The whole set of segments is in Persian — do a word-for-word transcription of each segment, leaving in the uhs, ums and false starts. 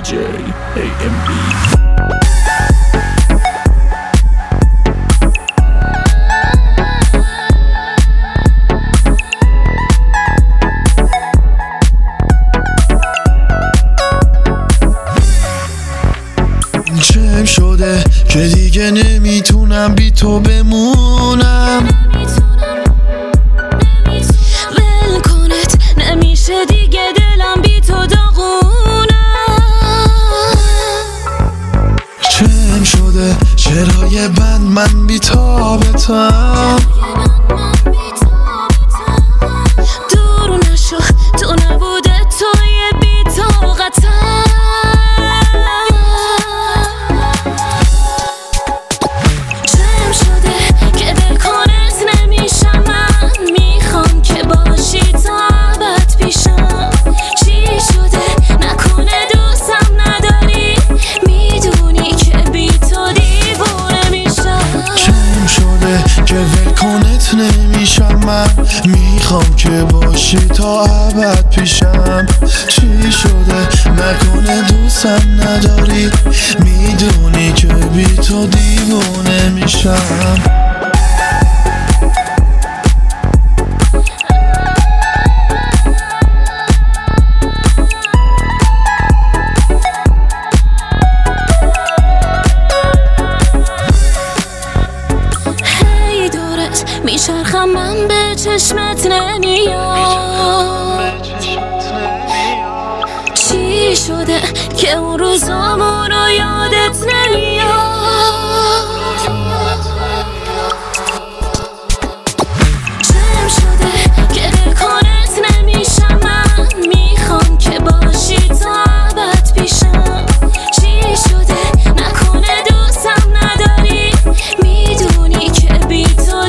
جی ای ام بی. چم شده که دیگه نمیتونم بی تو بمونم، ول کنت نمیشه دیگه دلم بی تو داغونم. چم شده چرای بند من بی تابتم، دور نشو تو نبوده توی بی طاقتم. نمیشم من میخوام که باشی تا ابد پیشم. چی شده نکنه دوستم نداری، میدونی که بی تو دیوونه میشم. میچرخم من به چشمت نمیاد، چی شده که اون روزامون رو یادت نمیاد. چم شده که دل کنت نمیشم من میخوام که باشی تا ابد پیشم. چی شده نکنه دوستم نداری، میدونی که بی تو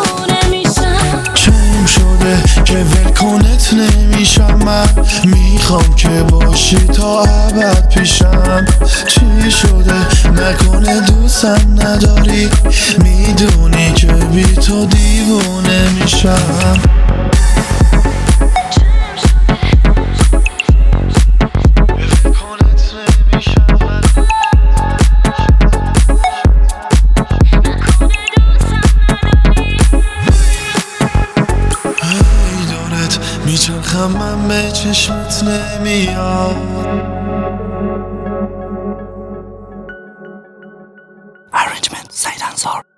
که ول کنت نمیشم من میخوام که باشی تا ابد پیشم. چی شده نکنه دوستم نداری، میدونی که بی تو دیوونه میشم. میچرخم من به چشمت نمیاد. Arrangement سعید انصار.